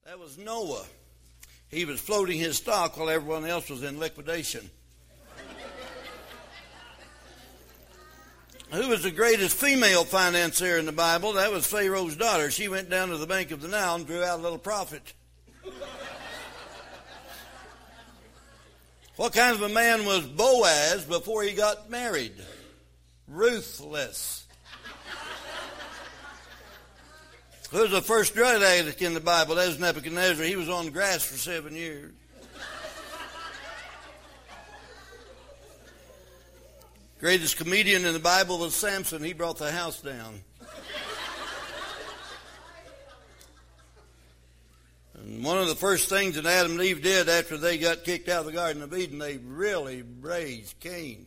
That was Noah. He was floating his stock while everyone else was in liquidation. Who was the greatest female financier in the Bible? That was Pharaoh's daughter. She went down to the bank of the Nile and drew out a little profit. What kind of a man was Boaz before he got married? Ruthless. Who's the first drug addict in the Bible? That was Nebuchadnezzar. He was on grass for 7 years. Greatest comedian in the Bible was Samson. He brought the house down. And one of the first things that Adam and Eve did after they got kicked out of the Garden of Eden, they really raised Cain.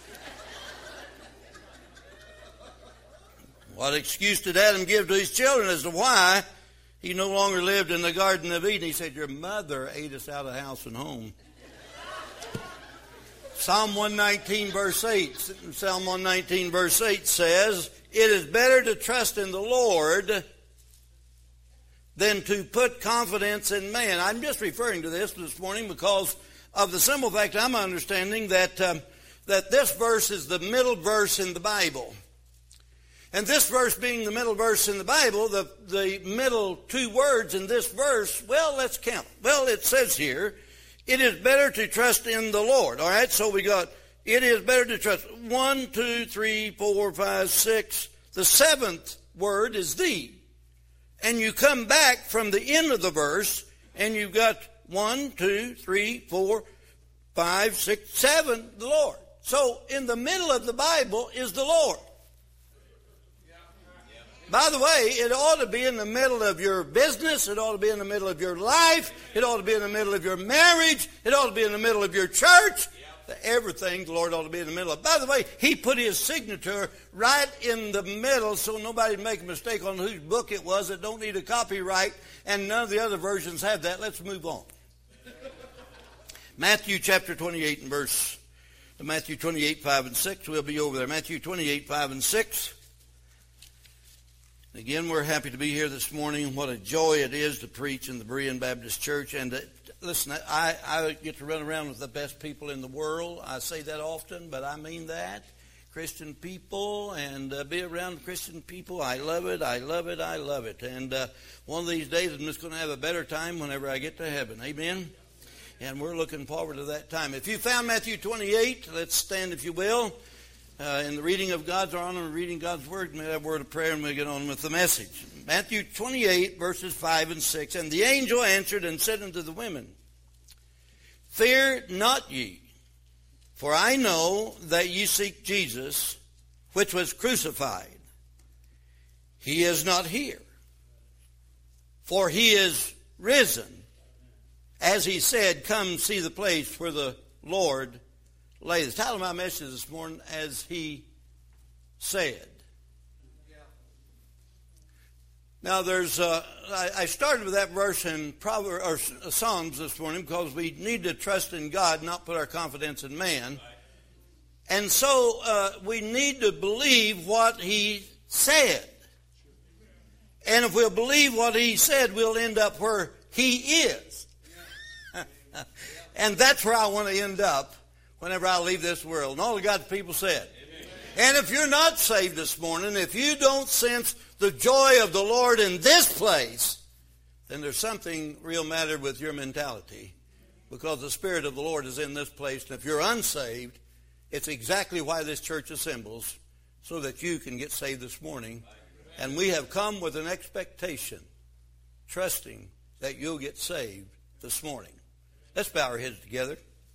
What excuse did Adam give to his children as to why he no longer lived in the Garden of Eden? He said, your mother ate us out of house and home. Psalm 119 verse 8. Psalm 119 verse 8 says, it is better to trust in the Lord than to put confidence in man. I'm just referring to this morning because of the simple fact I'm understanding that this verse is the middle verse in the Bible. And this verse being the middle verse in the Bible, the middle two words in this verse, well, let's count. Well, it says here, it is better to trust in the Lord. All right, so we got, it is better to trust. 1, 2, 3, 4, 5, 6. The seventh word is thee. And you come back from the end of the verse, and you've got 1, 2, 3, 4, 5, 6, 7, the Lord. So in the middle of the Bible is the Lord. By the way, it ought to be in the middle of your business. It ought to be in the middle of your life. It ought to be in the middle of your marriage. It ought to be in the middle of your church. Everything the Lord ought to be in the middle of. By the way, He put His signature right in the middle so nobody would make a mistake on whose book it was. It don't need a copyright, and none of the other versions have that. Let's move on. Matthew chapter 28 and Matthew 28, 5 and 6. We'll be over there. Matthew 28, 5 and 6. Again, we're happy to be here this morning. What a joy it is to preach in the Berean Baptist Church. And listen, I get to run around with the best people in the world. I say that often, but I mean that. Christian people, and be around Christian people. I love it, I love it, I love it. And one of these days I'm just going to have a better time whenever I get to heaven. Amen? And we're looking forward to that time. If you found Matthew 28, let's stand if you will. In the reading of God's honor and reading God's word, may I have a word of prayer and we'll get on with the message. Matthew 28, verses 5 and 6. And the angel answered and said unto the women, fear not ye, for I know that ye seek Jesus, which was crucified. He is not here, for he is risen. As he said, come see the place where the Lord lay. The title of my message this morning, as he said. Now I started with that verse in Psalms this morning because we need to trust in God, not put our confidence in man. And so we need to believe what he said. And if we'll believe what he said, we'll end up where he is. And that's where I want to end up whenever I leave this world. And all of God's people said. Amen. And if you're not saved this morning, if you don't sense the joy of the Lord in this place, then there's something real matter with your mentality. Because the Spirit of the Lord is in this place. And if you're unsaved, it's exactly why this church assembles, so that you can get saved this morning. And we have come with an expectation, trusting that you'll get saved this morning. Let's bow our heads together.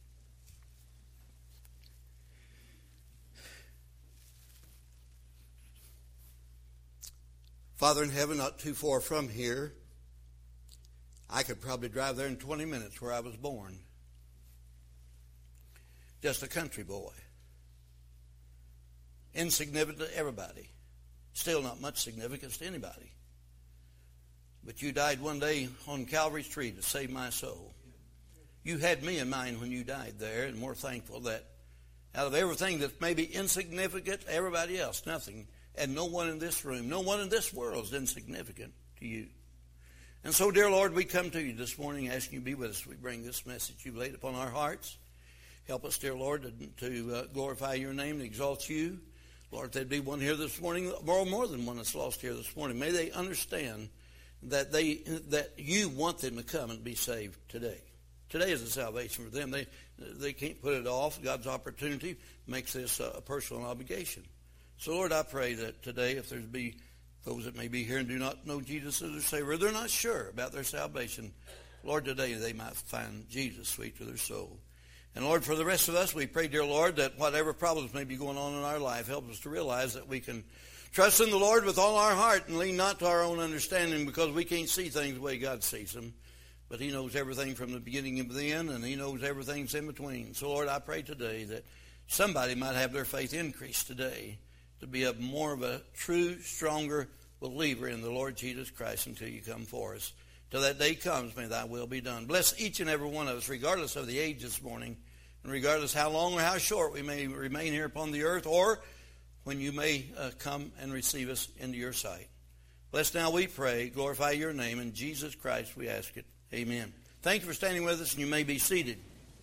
Father in heaven, not too far from here, I could probably drive there in 20 minutes where I was born. Just a country boy. Insignificant to everybody. Still not much significance to anybody. But you died one day on Calvary's tree to save my soul. You had me in mind when you died there, and we're thankful that out of everything that's maybe insignificant to everybody else, nothing. And no one in this room, no one in this world is insignificant to you. And so, dear Lord, we come to you this morning asking you to be with us. We bring this message you've laid upon our hearts. Help us, dear Lord, to glorify your name and exalt you. Lord, if there'd be one here this morning, or more than one that's lost here this morning, may they understand that you want them to come and be saved today. Today is a salvation for them. They can't put it off. God's opportunity makes this a personal obligation. So, Lord, I pray that today, if there's be those that may be here and do not know Jesus as their Savior, they're not sure about their salvation, Lord, today they might find Jesus sweet to their soul. And, Lord, for the rest of us, we pray, dear Lord, that whatever problems may be going on in our life, help us to realize that we can trust in the Lord with all our heart and lean not to our own understanding, because we can't see things the way God sees them. But he knows everything from the beginning and the end, and he knows everything that's in between. So, Lord, I pray today that somebody might have their faith increased today to be more of a true, stronger believer in the Lord Jesus Christ until you come for us. Till that day comes, may thy will be done. Bless each and every one of us, regardless of the age this morning, and regardless how long or how short we may remain here upon the earth, or when you may come and receive us into your sight. Bless now, we pray. Glorify your name. In Jesus Christ we ask it. Amen. Thank you for standing with us, and you may be seated.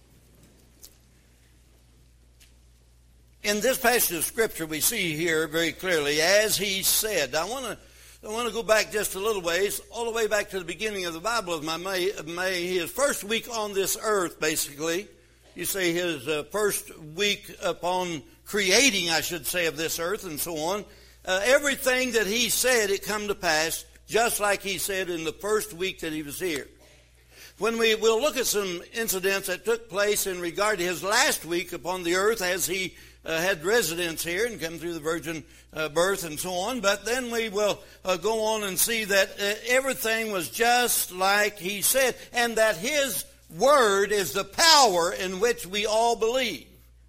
In this passage of Scripture, we see here very clearly, as he said. I want to go back just a little ways, all the way back to the beginning of the Bible of his first week on this earth, basically. You say his first week upon creating, I should say, of this earth and so on. Everything that he said, it come to pass, just like he said in the first week that he was here. When we'll look at some incidents that took place in regard to his last week upon the earth as he had residence here and come through the virgin birth and so on. But then we will go on and see that everything was just like he said, and that his word is the power in which we all believe.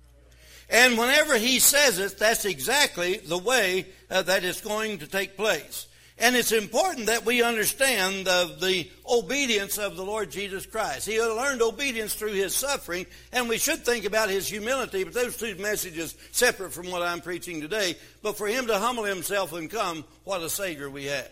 And whenever he says it, that's exactly the way that it's going to take place. And it's important that we understand the obedience of the Lord Jesus Christ. He learned obedience through his suffering, and we should think about his humility, but those two messages separate from what I'm preaching today. But for him to humble himself and come, what a Savior we have.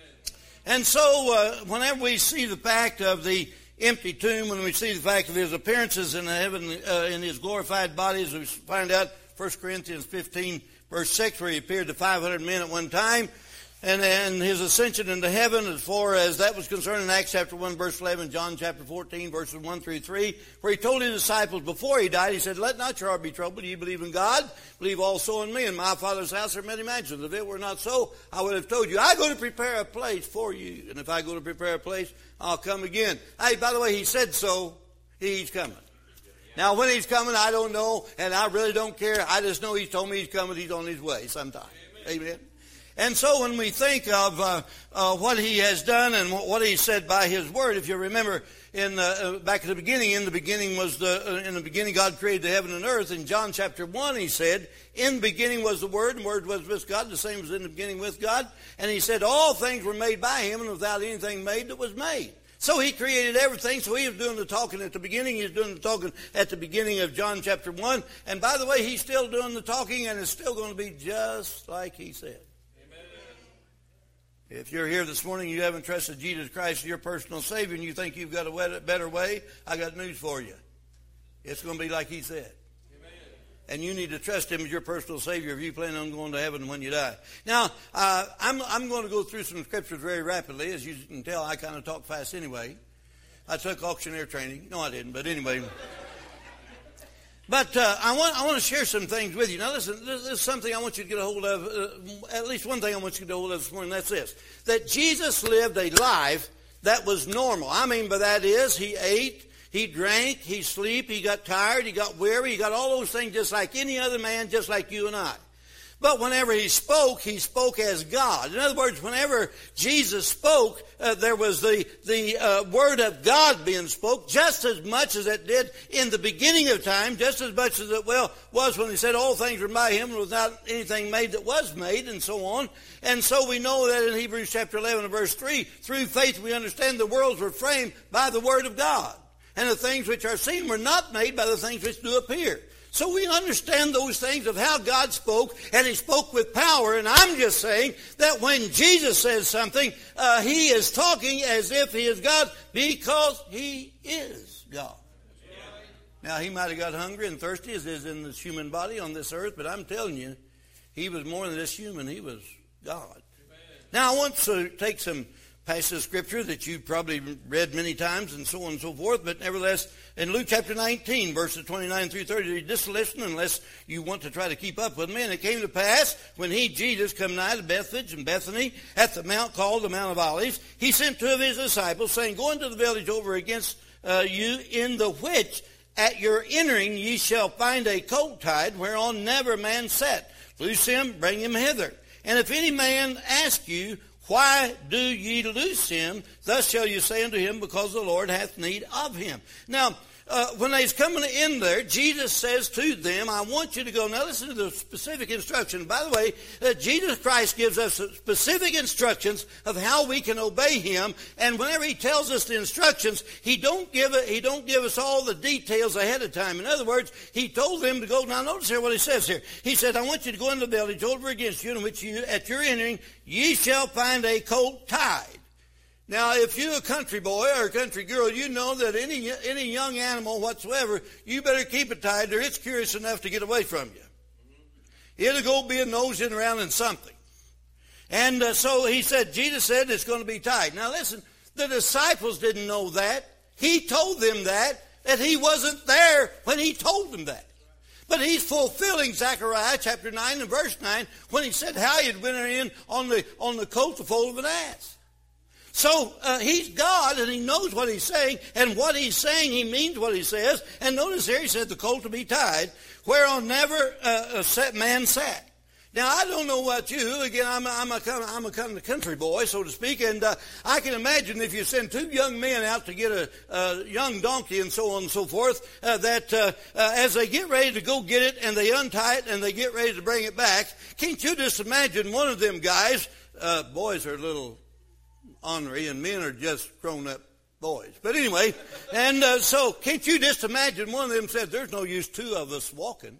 And so whenever we see the fact of the empty tomb, when we see the fact of his appearances in heaven in his glorified body, as we find out 1 Corinthians 15, verse 6, where he appeared to 500 men at one time, and his ascension into heaven, as far as that was concerned, in Acts chapter 1, verse 11, John chapter 14, verses 1 through 3, where he told his disciples before he died, he said, "Let not your heart be troubled. You believe in God, believe also in me. In my Father's house are many mansions. If it were not so, I would have told you. I go to prepare a place for you. And if I go to prepare a place, I'll come again." Hey, by the way, he said so. He's coming. Now, when he's coming, I don't know, and I really don't care. I just know he's told me he's coming. He's on his way sometime. Amen. And so when we think of what he has done and what he said by his word, if you remember back at the beginning, in the beginning God created the heaven and earth. In John chapter 1 he said, "In the beginning was the Word, and the Word was with God, the same was in the beginning with God." And he said, "All things were made by him, and without anything made that was made." So he created everything. So he was doing the talking at the beginning. He's doing the talking at the beginning of John chapter 1. And by the way, he's still doing the talking, and it's still going to be just like he said. If you're here this morning and you haven't trusted Jesus Christ as your personal Savior and you think you've got a better way, I got news for you. It's going to be like he said. Amen. And you need to trust him as your personal Savior if you plan on going to heaven when you die. Now, I'm going to go through some scriptures very rapidly. As you can tell, I kind of talk fast anyway. I took auctioneer training. No, I didn't, but anyway. But I want to share some things with you. Now listen, this is something I want you to get a hold of, at least one thing I want you to get a hold of this morning, that's this. That Jesus lived a life that was normal. I mean by that is, he ate, he drank, he slept, he got tired, he got weary, he got all those things just like any other man, just like you and I. But whenever he spoke as God. In other words, whenever Jesus spoke, there was the word of God being spoke just as much as it did in the beginning of time, just as much as it was when he said all things were by him and without anything made that was made, and so on. And so we know that in Hebrews chapter 11 and verse 3, through faith we understand the worlds were framed by the word of God. And the things which are seen were not made by the things which do appear. So we understand those things of how God spoke, and He spoke with power. And I'm just saying that when Jesus says something, He is talking as if He is God, because He is God. Now, He might have got hungry and thirsty as is in this human body on this earth, but I'm telling you, He was more than just human. He was God. Now, I want to take some passage of Scripture that you've probably read many times and so on and so forth, but nevertheless, in Luke chapter 19, verses 29 through 30, just listen unless you want to try to keep up with me. And it came to pass, when He, Jesus, come nigh to Bethphage and Bethany, at the mount called the Mount of Olives, He sent two of His disciples, saying, Go into the village over against you, in the which at your entering ye shall find a colt tied, whereon never man sat. Loose him, bring him hither. And if any man ask you, Why do ye loose him? Thus shall you say unto him, Because the Lord hath need of him. Now, when they's coming in there, Jesus says to them, I want you to go. Now listen to the specific instruction. By the way, Jesus Christ gives us specific instructions of how we can obey Him. And whenever He tells us the instructions, He don't give us all the details ahead of time. In other words, He told them to go. Now notice here what He says here. He said, I want you to go into the village over against you, in which you, at your entering, ye shall find a colt tied. Now, if you're a country boy or a country girl, you know that any young animal whatsoever, you better keep it tied, or it's curious enough to get away from you. It'll go be nosing around in something. And so He said, Jesus said it's going to be tied. Now listen, the disciples didn't know that. He told them that He wasn't there when He told them that. But He's fulfilling Zechariah chapter 9 and verse 9 when He said how He'd went in on the colt, the foal of an ass. So He's God, and He knows what He's saying, and what He's saying, He means what He says. And notice here He said the colt to be tied, whereon never man sat. Now, I don't know about you. Again, I'm a kind of country boy, so to speak, and I can imagine if you send two young men out to get a young donkey and so on and so forth, that as they get ready to go get it and they untie it and they get ready to bring it back, can't you just imagine one of them guys, boys are a little ornery, and men are just grown-up boys. But anyway, and so can't you just imagine one of them said, there's no use two of us walking.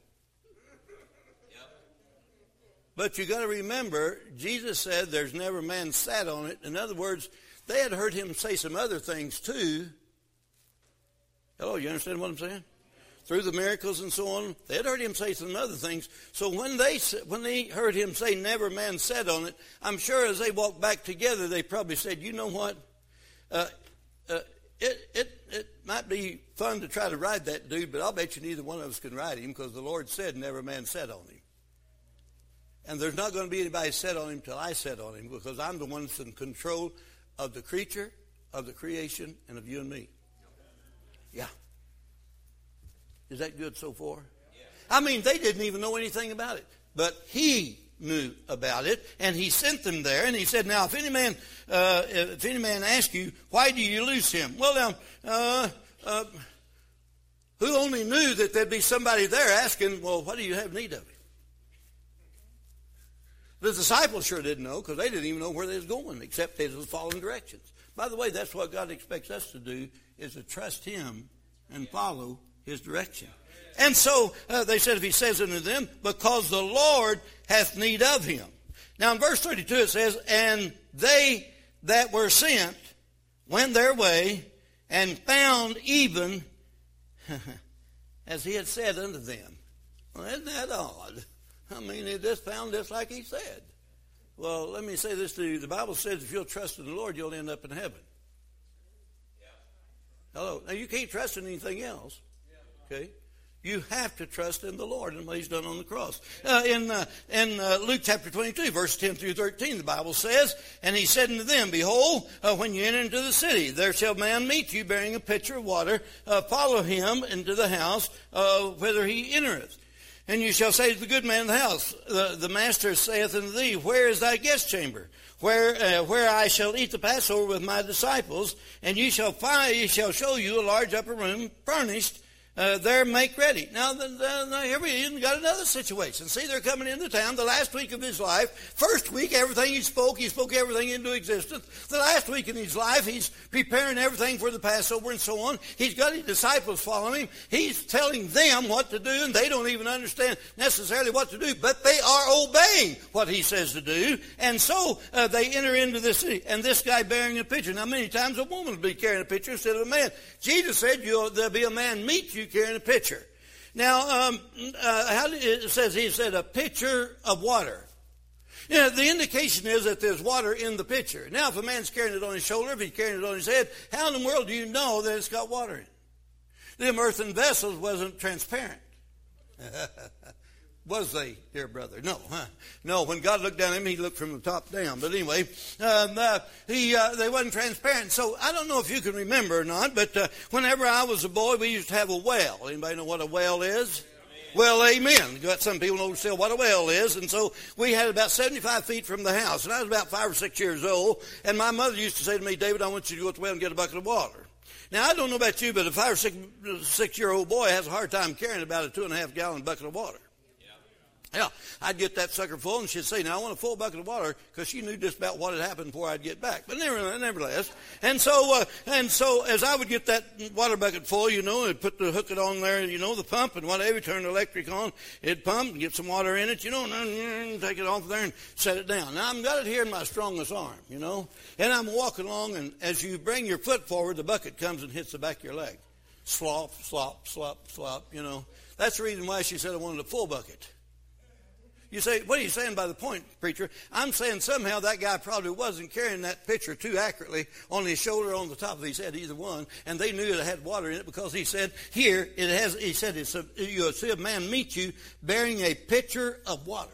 But you got to remember, Jesus said there's never man sat on it. In other words, they had heard Him say some other things too. Hello, you understand what I'm saying? Through the miracles and so on, they had heard Him say some other things. So when they heard Him say never man sat on it, I'm sure as they walked back together, they probably said, you know what? It might be fun to try to ride that dude, but I'll bet you neither one of us can ride him, because the Lord said never man sat on him. And there's not going to be anybody sat on him till I sat on him, because I'm the one that's in control of the creature, of the creation, and of you and me. Yeah. Is that good so far? I mean, they didn't even know anything about it. But He knew about it, and He sent them there. And He said, now, if any man asks you, why do you loose him? Well, now, who only knew that there'd be somebody there asking, well, what do you have need of him? The disciples sure didn't know, because they didn't even know where they was going, except they was following directions. By the way, that's what God expects us to do, is to trust Him and follow His direction. And so they said, if He says unto them, because the Lord hath need of him. Now in verse 32 it says, and they that were sent went their way and found even as He had said unto them. Well, isn't that odd? I mean, it just found just like He said. Well, let me say this to you. The Bible says if you'll trust in the Lord, you'll end up in heaven. Hello. Now, you can't trust in anything else. Okay? You have to trust in the Lord and what He's done on the cross. In Luke chapter 22, verse 10 through 13, the Bible says, and He said unto them, behold, when you enter into the city, there shall a man meet you bearing a pitcher of water. Follow him into the house whither he entereth. And you shall say to the good man of the house, the master saith unto thee, where is thy guest chamber? Where I shall eat the Passover with my disciples, and ye shall show you a large upper room furnished. there make ready. Now, here we got another situation. See, they're coming into town the last week of his life. First week, everything he spoke everything into existence. The last week in his life, he's preparing everything for the Passover and so on. He's got his disciples following him. He's telling them what to do, and they don't even understand necessarily what to do, but they are obeying what he says to do. And so they enter into this city, and this guy bearing a pitcher. Now, many times a woman will be carrying a pitcher instead of a man. Jesus said there'll be a man meet you carrying a pitcher. Now, it says he said a pitcher of water. The indication is that there's water in the pitcher. Now, if a man's carrying it on his shoulder, if he's carrying it on his head, how in the world do you know that it's got water in it? Them earthen vessels wasn't transparent. Was they, dear brother? No, No, when God looked down at him, he looked from the top down. But anyway, they wasn't transparent. So I don't know if you can remember or not, but whenever I was a boy, we used to have a well. Anybody know what a well is? Well, amen. Got some people know still what a well is. And so we had about 75 feet from the house. And I was about 5 or 6 years old. And my mother used to say to me, David, I want you to go to the well and get a bucket of water. Now, I don't know about you, but a 5 or 6-year-old boy has a hard time carrying about a 2.5-gallon bucket of water. Yeah, I'd get that sucker full, and she'd say, now I want a full bucket of water, because she knew just about what had happened before I'd get back. But nevertheless, and so as I would get that water bucket full, and hook it on there, the pump and whatever, turn the electric on, it'd pump and get some water in it, and take it off there and set it down. Now, I've got it here in my strongest arm, and I'm walking along, and as you bring your foot forward, the bucket comes and hits the back of your leg. Slop, slop, slop, slop, That's the reason why she said I wanted a full bucket. You say, what are you saying by the point, preacher? I'm saying somehow that guy probably wasn't carrying that pitcher too accurately on his shoulder or on the top of his head, either one, and they knew it had water in it because he said, you'll see a man meet you bearing a pitcher of water.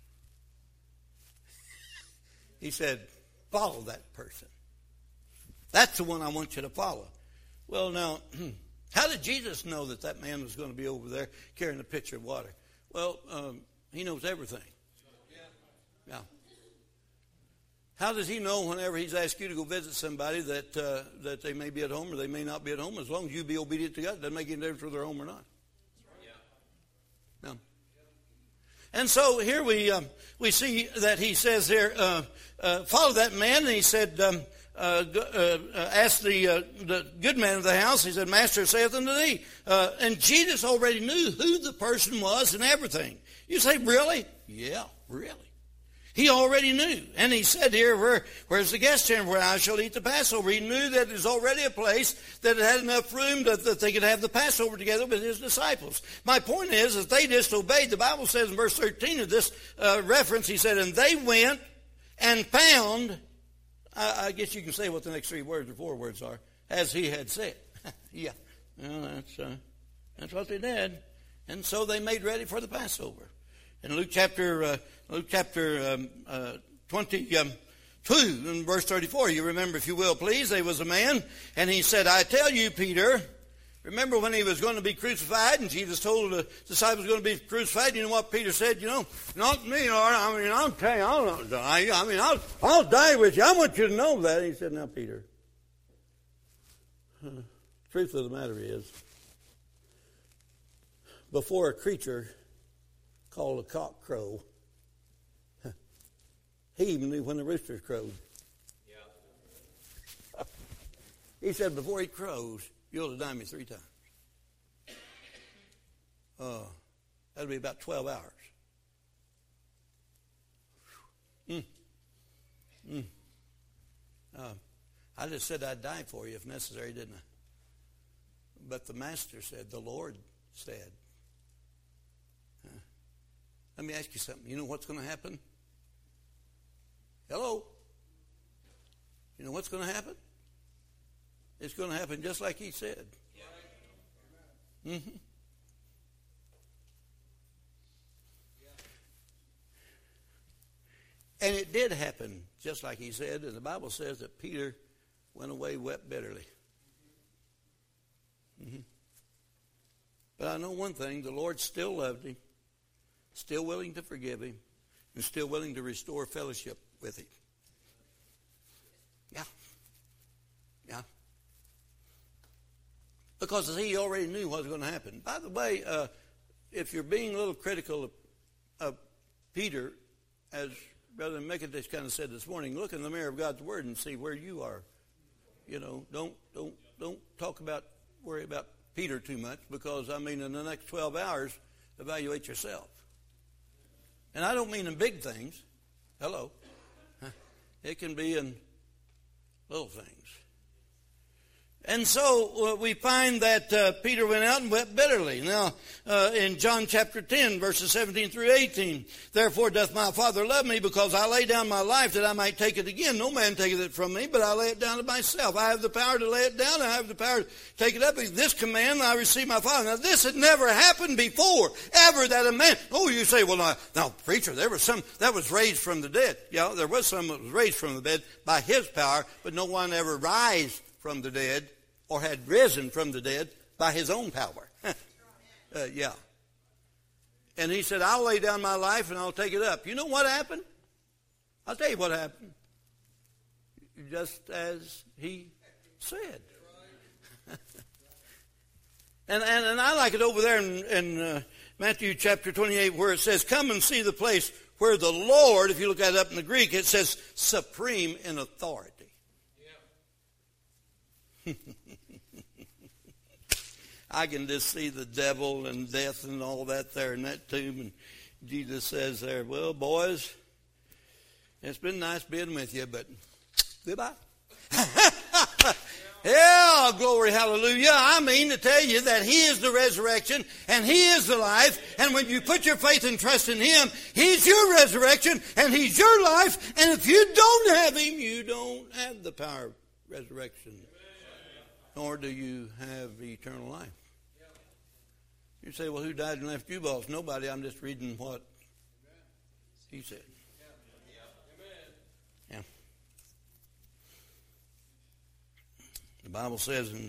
He said, follow that person. That's the one I want you to follow. Well, now, how did Jesus know that man was going to be over there carrying a pitcher of water? Well, he knows everything. Yeah. How does he know whenever he's asked you to go visit somebody that they may be at home or they may not be at home? As long as you be obedient to God, it doesn't make any difference whether they're home or not. No. And so here we see that he says there, follow that man, and he said, asked the good man of the house, he said, Master saith unto thee. And Jesus already knew who the person was and everything. You say, really? Yeah, really. He already knew. And he said here, where's the guest chamber where I shall eat the Passover? He knew that there's already a place that had enough room that they could have the Passover together with his disciples. My point is that they disobeyed. The Bible says in verse 13 of this reference, he said, and they went and found, I guess you can say what the next 3 words or 4 words are, as he had said. Yeah, well, that's what they did. And so they made ready for the Passover. In Luke chapter 22 and verse 34, you remember, if you will, please, there was a man, and he said, I tell you, Peter, remember when he was going to be crucified, and Jesus told the disciples going to be crucified, you know what Peter said? Not me, Lord. I mean, I'll tell you, I'll not die. I mean, I'll die with you. I want you to know that. And he said, now, Peter, truth of the matter is, before a creature called a cock crow, he even knew when the roosters crowed. Yeah. He said, before he crows, you'll deny me 3 times. That'll be about 12 hours. I just said I'd die for you if necessary, didn't I? But the Master said, the Lord said. Let me ask you something. You know what's going to happen? Hello? You know what's going to happen? It's going to happen just like he said. Mm-hmm. And it did happen just like he said. And the Bible says that Peter went away, wept bitterly. Mm-hmm. But I know one thing. The Lord still loved him, still willing to forgive him, and still willing to restore fellowship with him. Yeah. because he already knew what was going to happen. By the way, if you're being a little critical of Peter, as Brother Mekadish kind of said this morning, look in the mirror of God's Word and see where you are. You know, don't worry about Peter too much, because, I mean, in the next 12 hours, evaluate yourself. And I don't mean in big things. Hello. It can be in little things. And so we find that Peter went out and wept bitterly. Now, in John chapter 10, verses 17 through 18, therefore doth my Father love me, because I lay down my life that I might take it again. No man taketh it from me, but I lay it down to myself. I have the power to lay it down. I have the power to take it up. This command I received my Father. Now, this had never happened before, ever, that a man... Oh, you say, well, now, preacher, there was some that was raised from the dead. Yeah, there was some that was raised from the dead by his power, but no one ever rise from the dead or had risen from the dead by his own power. Yeah. And he said, I'll lay down my life and I'll take it up. You know what happened? I'll tell you what happened. Just as he said. and I like it over there in Matthew chapter 28, where it says, come and see the place where the Lord, if you look at it up in the Greek, it says supreme in authority. I can just see the devil and death and all that there in that tomb. And Jesus says there, well, boys, it's been nice being with you, but goodbye. Yeah, glory, hallelujah. I mean to tell you that he is the resurrection and he is the life. And when you put your faith and trust in him, he's your resurrection and he's your life. And if you don't have him, you don't have the power of resurrection. Nor do you have eternal life. You say, well, who died and left you, boss? Nobody. I'm just reading what he said. Yeah. The Bible says in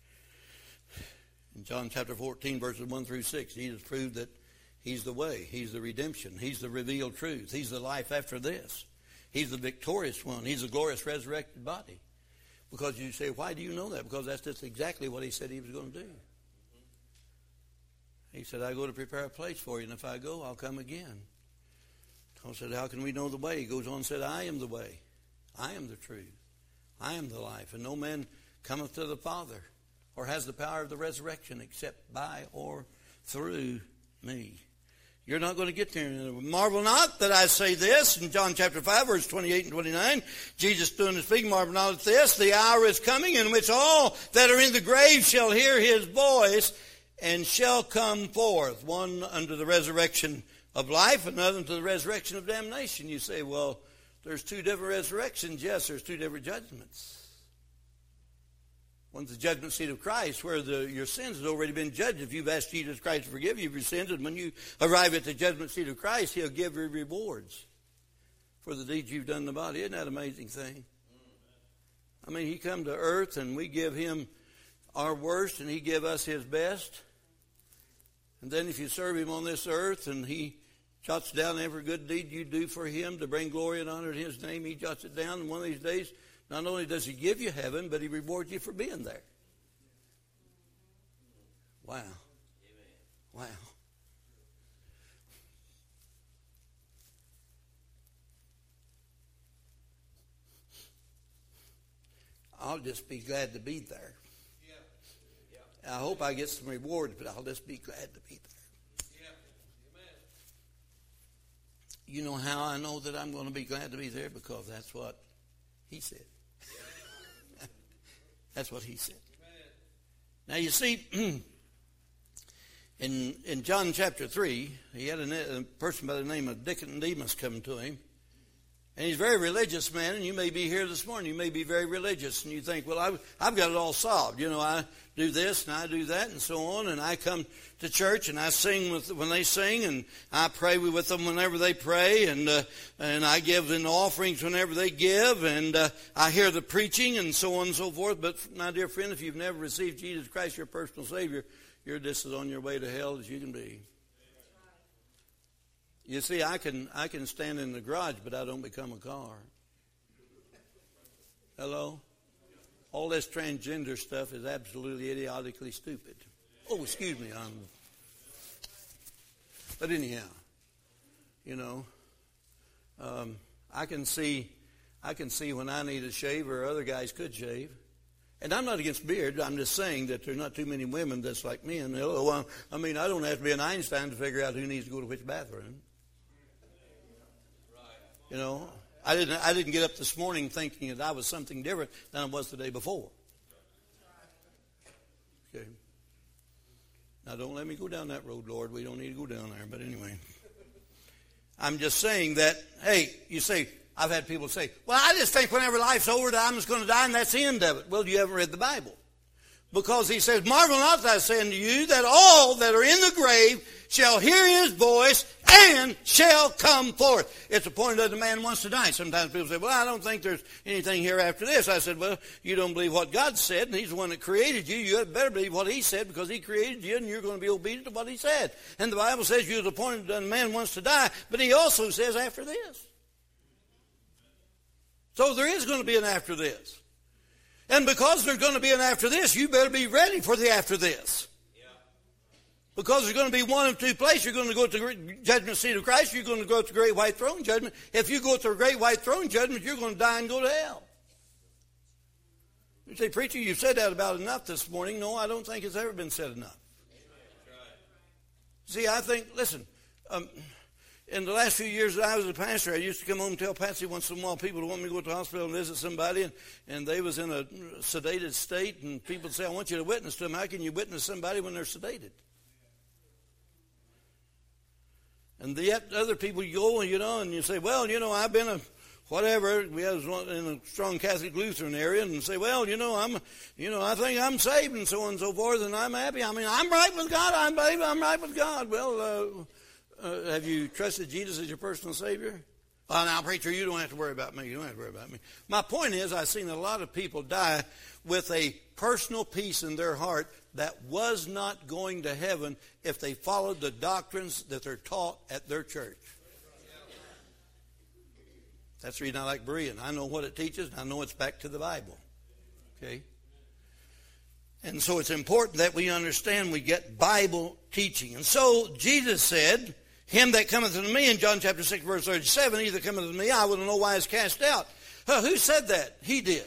John chapter 14, verses 1 through 6, Jesus proved that he's the way, he's the redemption, he's the revealed truth, he's the life after this. He's the victorious one. He's the glorious resurrected body. Because you say, why do you know that? Because that's just exactly what he said he was going to do. He said, I go to prepare a place for you, and if I go, I'll come again. I said, how can we know the way? He goes on and said, I am the way. I am the truth. I am the life. And no man cometh to the Father or has the power of the resurrection except by or through me. You're not going to get there. Marvel not that I say this. In John chapter 5, verse 28 and 29, Jesus stood and speaking, marvel not at this. The hour is coming in which all that are in the grave shall hear his voice and shall come forth. One unto the resurrection of life, another unto the resurrection of damnation. You say, well, there's two different resurrections. Yes, there's two different judgments. One's the judgment seat of Christ, where your sins have already been judged. If you've asked Jesus Christ to forgive you of your sins, and when you arrive at the judgment seat of Christ, he'll give you rewards for the deeds you've done in the body. Isn't that an amazing thing? I mean, he come to earth, and we give him our worst, and he give us his best. And then if you serve him on this earth, and he jots down every good deed you do for him to bring glory and honor to his name, he jots it down, and one of these days, not only does he give you heaven, but he rewards you for being there. Wow. Wow. I'll just be glad to be there. I hope I get some rewards, but I'll just be glad to be there. You know how I know that I'm going to be glad to be there? Because that's what he said. That's what he said. Now you see, in John chapter 3, he had a person by the name of Nicodemus come to him. And he's a very religious man, and you may be here this morning. You may be very religious, and you think, well, I've got it all solved. You know, I do this, and I do that, and so on. And I come to church, and I sing when they sing, and I pray with them whenever they pray, and I give in offerings whenever they give, and I hear the preaching, and so on and so forth. But, my dear friend, if you've never received Jesus Christ, your personal Savior, you're just as on your way to hell as you can be. You see, I can stand in the garage, but I don't become a car. Hello? all this transgender stuff is absolutely idiotically stupid. Oh, excuse me. But anyhow, I can see when I need a shave or other guys could shave. And I'm not against beard. I'm just saying that there's not too many women that's like men. Well, I don't have to be an Einstein to figure out who needs to go to which bathroom. I didn't get up this morning thinking that I was something different than I was the day before. Okay. Now, don't let me go down that road, Lord. We don't need to go down there. But anyway, I'm just saying that, hey, you say, I've had people say, well, I just think whenever life's over that I'm just going to die and that's the end of it. Well, you haven't read the Bible. Because he says, marvel not that I say unto you that all that are in the grave shall hear his voice and shall come forth. It's appointed that the man wants to die. Sometimes people say, well, I don't think there's anything here after this. I said, well, you don't believe what God said, and he's the one that created you. You better believe what he said because he created you, and you're going to be obedient to what he said. And the Bible says you was appointed that the man wants to die, but he also says after this. So there is going to be an after this. And because there's going to be an after this, you better be ready for the after this. Because there's going to be one of two places. You're going to go to the judgment seat of Christ. You're going to go to the great white throne judgment. If you go to the great white throne judgment, you're going to die and go to hell. You say, preacher, you said that about enough this morning. No, I don't think it's ever been said enough. See, I think, listen, in the last few years that I was a pastor, I used to come home and tell Patsy once in a while people would want me to go to the hospital and visit somebody, and they was in a sedated state, and people would say, I want you to witness to them. How can you witness somebody when they're sedated? And yet other people go, and you say, well, I've been a whatever. We was in a strong Catholic Lutheran area, and say, well, I think I'm saved and so on and so forth, and I'm happy. I'm right with God. I'm right with God. Well, have you trusted Jesus as your personal Savior? Oh, now, preacher, you don't have to worry about me. You don't have to worry about me. My point is, I've seen a lot of people die with a personal peace in their heart that was not going to heaven if they followed the doctrines that they're taught at their church. That's the reason I like Berean. I know what it teaches, and I know it's back to the Bible. Okay? And so it's important that we understand we get Bible teaching. And so Jesus said, him that cometh unto me, in John chapter 6, verse 37, he that cometh unto me, I will in no wise cast out. Who said that? He did.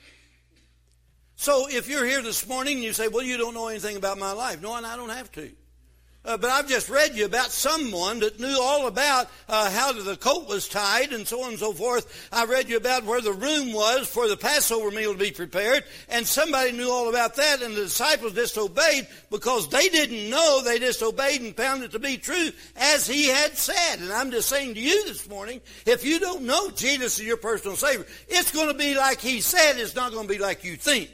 So if you're here this morning and you say, well, you don't know anything about my life. No, and I don't have to. But I've just read you about someone that knew all about how the coat was tied and so on and so forth. I read you about where the room was for the Passover meal to be prepared. And somebody knew all about that, and the disciples disobeyed because they didn't know. They disobeyed and found it to be true as he had said. And I'm just saying to you this morning, if you don't know Jesus is your personal Savior, it's going to be like he said. It's not going to be like you think.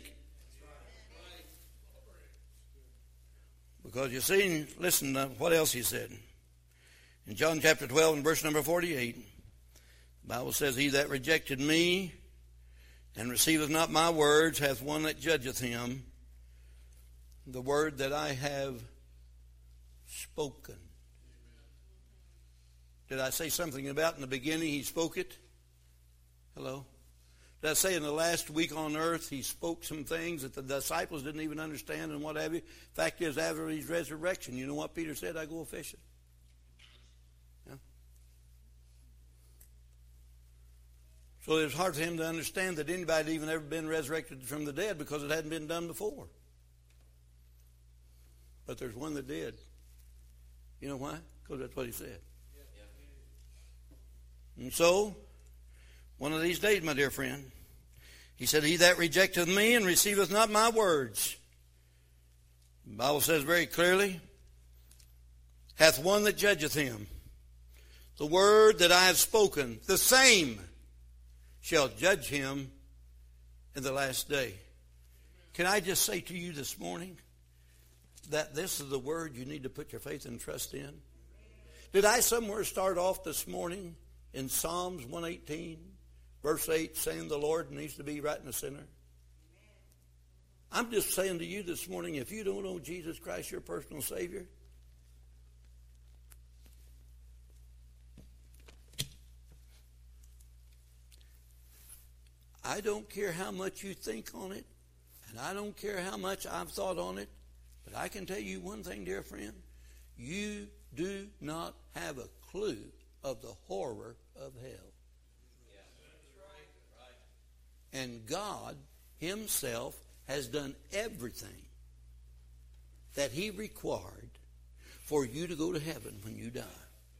Because you see, listen to what else he said. In John chapter 12 and verse number 48, the Bible says, he that rejected me and receiveth not my words hath one that judgeth him. The word that I have spoken. Did I say something about in the beginning he spoke it? Hello? Did I say in the last week on earth he spoke some things that the disciples didn't even understand and what have you? Fact is, after his resurrection, you know what Peter said? I go fishing. Yeah. So it was hard for him to understand that anybody had even ever been resurrected from the dead because it hadn't been done before. But there's one that did. You know why? Because that's what he said. And so, one of these days, my dear friend, he said, he that rejecteth me and receiveth not my words. The Bible says very clearly, hath one that judgeth him. The word that I have spoken, the same shall judge him in the last day. Can I just say to you this morning that this is the word you need to put your faith and trust in? Did I somewhere start off this morning in Psalms 118? Verse 8, saying the Lord needs to be right in the center. I'm just saying to you this morning, if you don't know Jesus Christ, your personal Savior, I don't care how much you think on it. And I don't care how much I've thought on it, but I can tell you one thing, dear friend. You do not have a clue of the horror of hell. And God himself has done everything that he required for you to go to heaven when you die.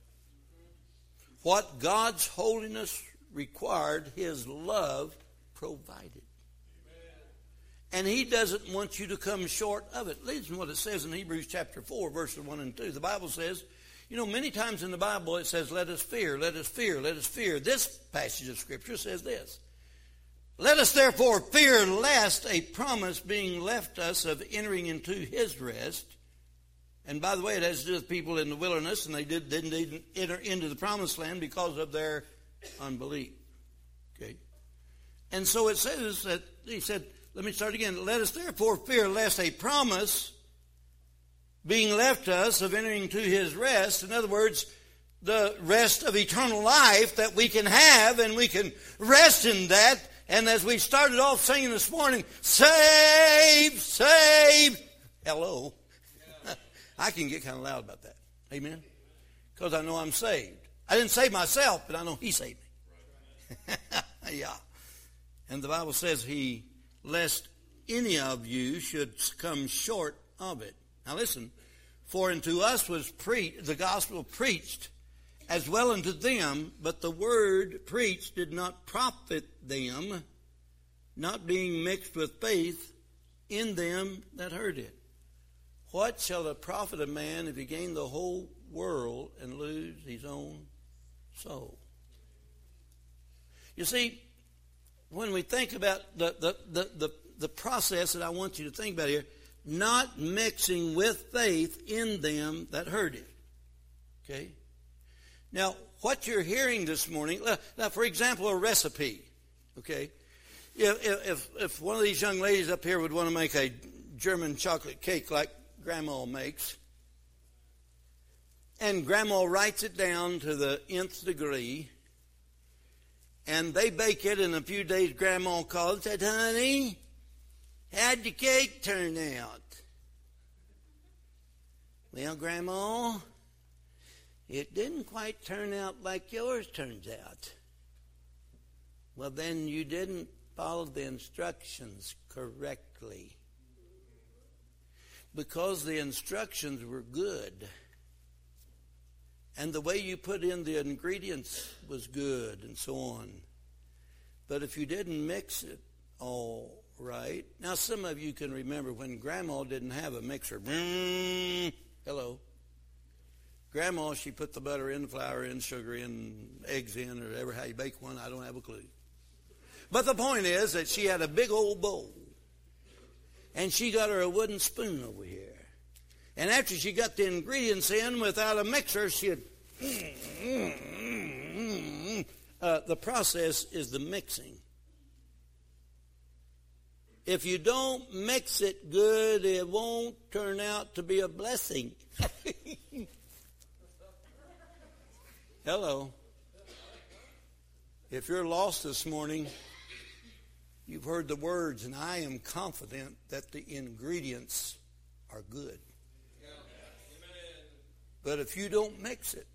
What God's holiness required, his love provided. And he doesn't want you to come short of it. Listen to what it says in Hebrews chapter 4, verses 1 and 2. The Bible says, many times in the Bible it says, let us fear, let us fear, let us fear. This passage of Scripture says this. Let us therefore fear lest a promise being left us of entering into his rest. And by the way, it has to do with people in the wilderness, and they didn't even enter into the promised land because of their unbelief. Okay? And so it says that, he said, let me start again. Let us therefore fear lest a promise being left us of entering into his rest, in other words, the rest of eternal life that we can have, and we can rest in that. And as we started off singing this morning, save, save. Hello. I can get kind of loud about that. Amen. Because I know I'm saved. I didn't save myself, but I know he saved me. Yeah. And the Bible says lest any of you should come short of it. Now listen, for unto us was the gospel preached as well unto them, but the word preached did not profit them, not being mixed with faith in them that heard it. What shall it profit a man if he gain the whole world and lose his own soul? You see, when we think about the process that I want you to think about here, not mixing with faith in them that heard it. Okay? Now, what you're hearing this morning, now for example, a recipe. Okay? If one of these young ladies up here would want to make a German chocolate cake like Grandma makes, and Grandma writes it down to the nth degree, and they bake it in a few days, Grandma calls and said, honey, how'd the cake turn out? Well, Grandma, it didn't quite turn out like yours turns out. Well, then you didn't follow the instructions correctly. Because the instructions were good. And the way you put in the ingredients was good and so on. But if you didn't mix it all right. Now, some of you can remember when Grandma didn't have a mixer. Hello. Grandma, she put the butter in, the flour in, sugar in, eggs in, or whatever, how you bake one, I don't have a clue. But the point is that she had a big old bowl. And she got her a wooden spoon over here. And after she got the ingredients in without a mixer, she'd... the process is the mixing. If you don't mix it good, it won't turn out to be a blessing. Hello. If you're lost this morning, you've heard the words, and I am confident that the ingredients are good. But if you don't mix it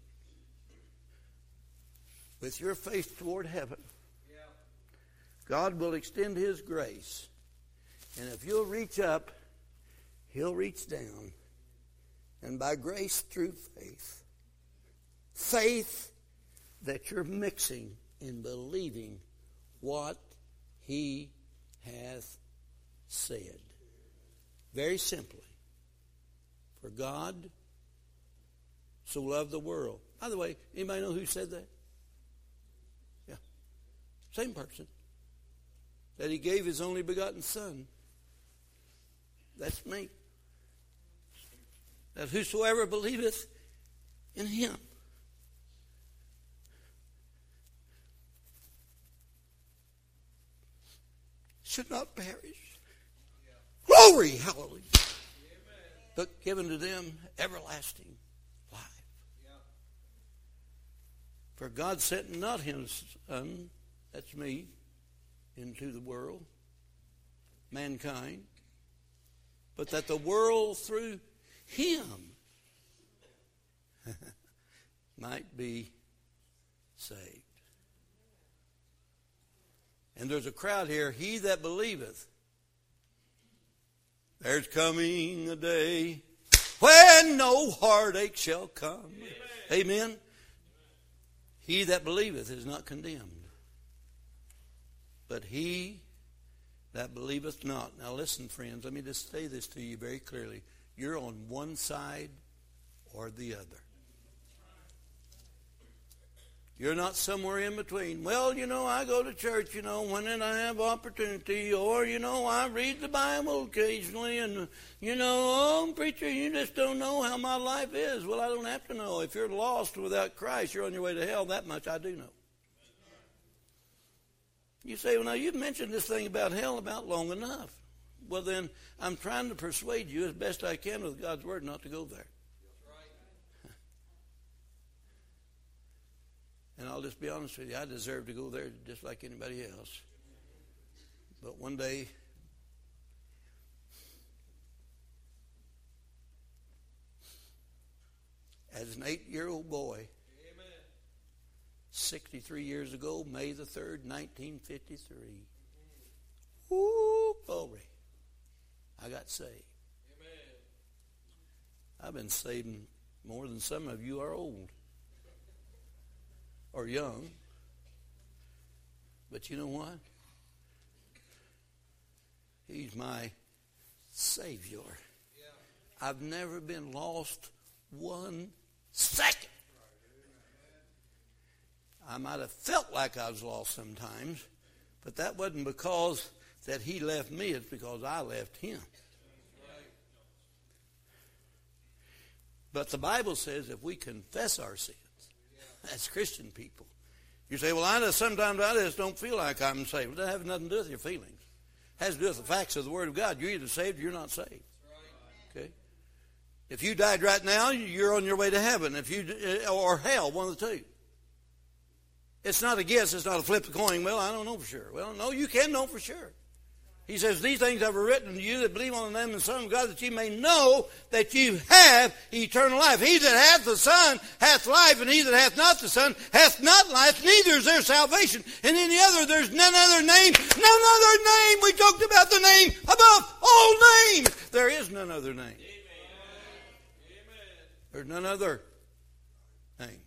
with your faith toward heaven, God will extend his grace. And if you'll reach up, he'll reach down. And by grace through faith that you're mixing and believing what he hath said. Very simply, for God so loved the world. By the way, anybody know who said that? Yeah. Same person. That he gave his only begotten Son. That's me. That whosoever believeth in him should not perish. Glory, hallelujah. But given to them everlasting life. For God sent not his Son, that's me, into the world mankind, but that the world through him might be saved. And there's a crowd here, he that believeth. There's coming a day when no heartache shall come. Amen. Amen. He that believeth is not condemned, but he that believeth not. Now listen, friends, let me just say this to you very clearly. You're on one side or the other. You're not somewhere in between. Well, I go to church, when I have opportunity, or, I read the Bible occasionally, and, oh, preacher, you just don't know how my life is. Well, I don't have to know. If you're lost without Christ, you're on your way to hell. That much I do know. You say, well, now, you've mentioned this thing about hell about long enough. Well, then, I'm trying to persuade you as best I can with God's Word not to go there. And I'll just be honest with you, I deserve to go there just like anybody else. But one day, as an 8-year-old boy, 63 years ago, May the 3rd, 1953, whoo, glory, I got saved. I've been saved more than some of you are old. Or young. But you know what? He's my Savior. I've never been lost 1 second. I might have felt like I was lost sometimes, but that wasn't because that he left me. It's because I left him. But the Bible says if we confess our sins, as Christian people. You say, well, I know sometimes I just don't feel like I'm saved. Well, that has nothing to do with your feelings. It has to do with the facts of the Word of God. You're either saved or you're not saved. Okay? If you died right now, you're on your way to heaven. Or hell, one of the two. It's not a guess. It's not a flip the coin. Well, I don't know for sure. Well, no, you can know for sure. He says, these things have I written to you that believe on the name of the Son of God, that you may know that you have eternal life. He that hath the Son hath life, and he that hath not the Son hath not life, neither is there salvation in any other. There's none other name, none other name. We talked about the name above all names. There is none other name. There's none other name.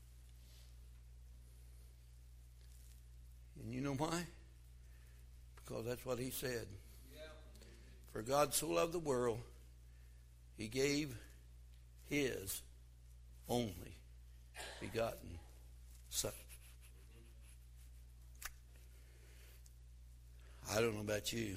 And you know why? Because that's what he said. For God so loved the world, he gave his only begotten Son. I don't know about you,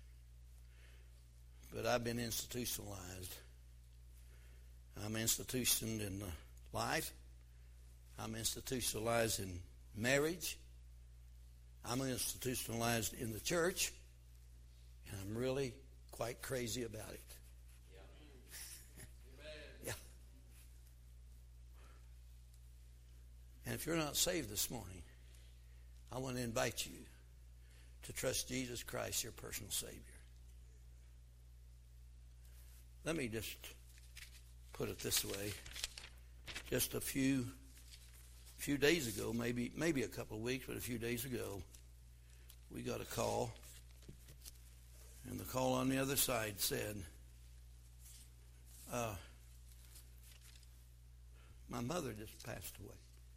but I've been institutionalized. I'm institutioned in life. I'm institutionalized in marriage. I'm institutionalized in the church, and I'm really quite crazy about it. Yeah. And if you're not saved this morning, I want to invite you to trust Jesus Christ, your personal Savior. Let me just put it this way. Just a few days ago, maybe a couple of weeks, but a few days ago, we got a call, and the call on the other side said, my mother just passed away.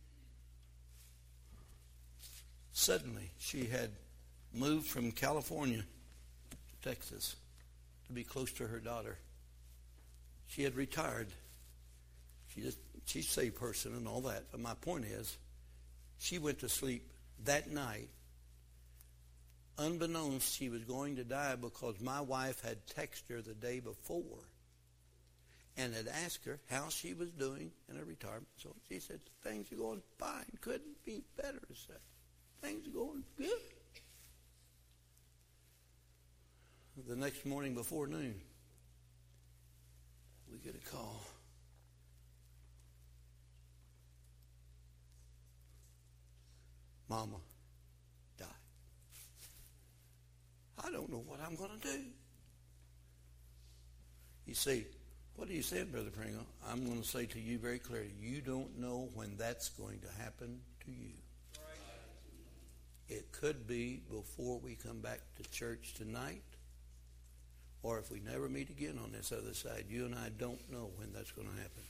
Suddenly, she had moved from California to Texas to be close to her daughter. She had retired. She's a saved person and all that. But my point is, she went to sleep that night unbeknownst she was going to die, because my wife had texted her the day before and had asked her how she was doing in her retirement. So she said, things are going fine. Couldn't be better. Said, things are going good. The next morning before noon, we get a call. Mama died. I I don't know what I'm going to do. You say, what are you saying, Brother Pringle? I'm going to say to you very clearly, you don't know when that's going to happen to you. It could be before we come back to church tonight, or if we never meet again on this other side. You and I don't know when that's going to happen.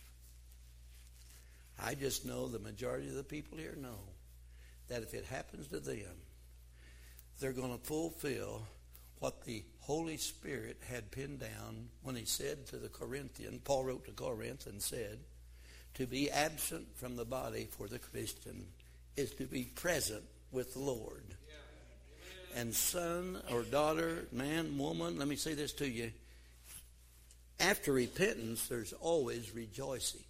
I just know the majority of the people here know that if it happens to them, they're going to fulfill what the Holy Spirit had pinned down when he said to the Corinthians, Paul wrote to Corinth and said, to be absent from the body for the Christian is to be present with the Lord. Yeah. And son or daughter, man, woman, let me say this to you. After repentance, there's always rejoicing.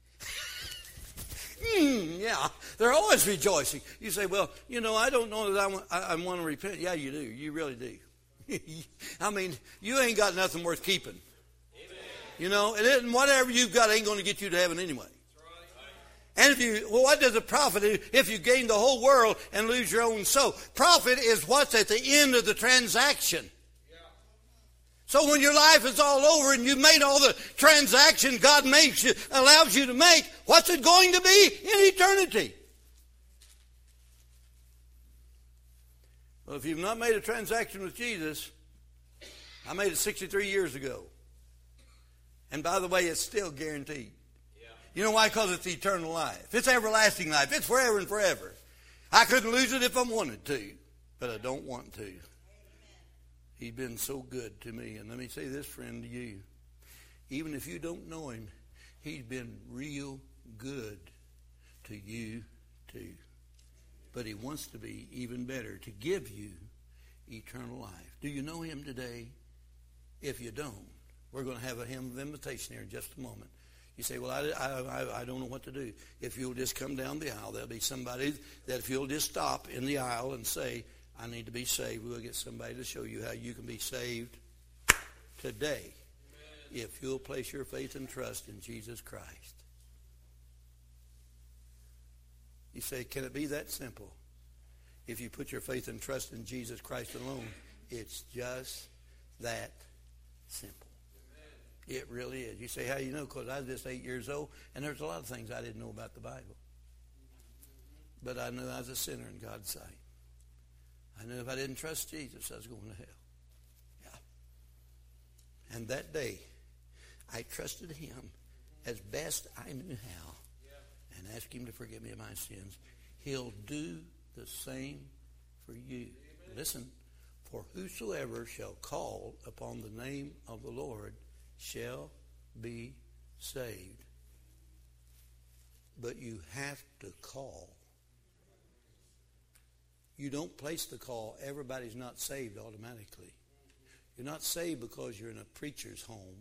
Yeah, they're always rejoicing. You say, well, you know, I don't know that I want to repent. Yeah, you do. You really do. I mean, you ain't got nothing worth keeping. Amen. You know, and whatever you've got ain't going to get you to heaven anyway. And what does it profit if you gain the whole world and lose your own soul? Profit is what's at the end of the transaction. Yeah. So when your life is all over and you've made all the transaction God allows you to make, what's it going to be in eternity? Well, if you've not made a transaction with Jesus, I made it 63 years ago. And by the way, it's still guaranteed. You know why? Because it's eternal life. It's everlasting life. It's forever and forever. I couldn't lose it if I wanted to, but I don't want to. He's been so good to me. And let me say this, friend, to you. Even if you don't know him, he's been real good to you too. But he wants to be even better, to give you eternal life. Do you know him today? If you don't, we're going to have a hymn of invitation here in just a moment. You say, well, I don't know what to do. If you'll just come down the aisle, there'll be somebody that if you'll just stop in the aisle and say, I need to be saved, we'll get somebody to show you how you can be saved today. Amen. If you'll place your faith and trust in Jesus Christ. You say, can it be that simple? If you put your faith and trust in Jesus Christ alone, it's just that simple. It really is. You say, how do you know? Because I was just 8 years old, and there's a lot of things I didn't know about the Bible. But I knew I was a sinner in God's sight. I knew if I didn't trust Jesus, I was going to hell. Yeah. And that day, I trusted him as best I knew how and asked him to forgive me of my sins. He'll do the same for you. Listen, for whosoever shall call upon the name of the Lord shall be saved. But you have to call. You don't place the call. Everybody's not saved automatically. You're not saved because you're in a preacher's home.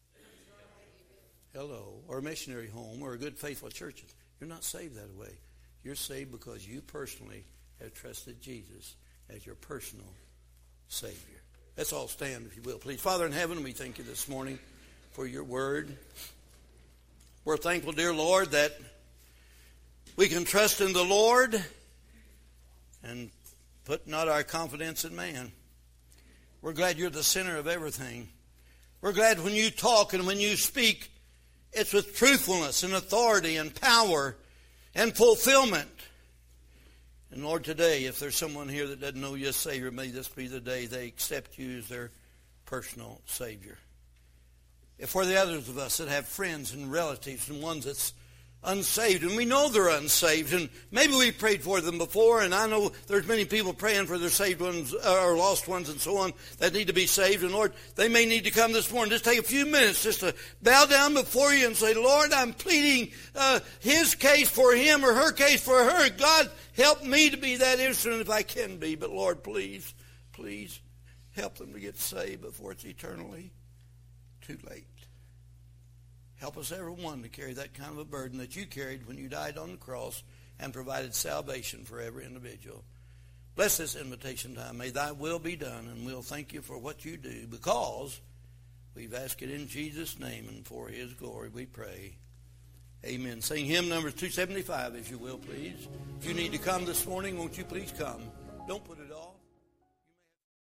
Hello. Or a missionary home or a good faithful church. You're not saved that way. You're saved because you personally have trusted Jesus as your personal Savior. Let's all stand, if you will, please. Father in heaven, we thank you this morning for your word. We're thankful, dear Lord, that we can trust in the Lord and put not our confidence in man. We're glad you're the center of everything. We're glad when you talk and when you speak, it's with truthfulness and authority and power and fulfillment. And Lord, today, if there's someone here that doesn't know you as Savior, may this be the day they accept you as their personal Savior. If for the others of us that have friends and relatives and ones that's unsaved, and we know they're unsaved, and maybe we prayed for them before, and I know there's many people praying for their saved ones or lost ones and so on that need to be saved, and Lord, they may need to come this morning. Just take a few minutes just to bow down before you and say, Lord, I'm pleading his case for him or her case for her. God, help me to be that instrument if I can be, but Lord, please, please help them to get saved before it's eternally too late. Help us, everyone, to carry that kind of a burden that you carried when you died on the cross and provided salvation for every individual. Bless this invitation time. May thy will be done, and we'll thank you for what you do because we've asked it in Jesus' name and for his glory we pray. Amen. Sing hymn number 275, if you will, please. If you need to come this morning, won't you please come? Don't put it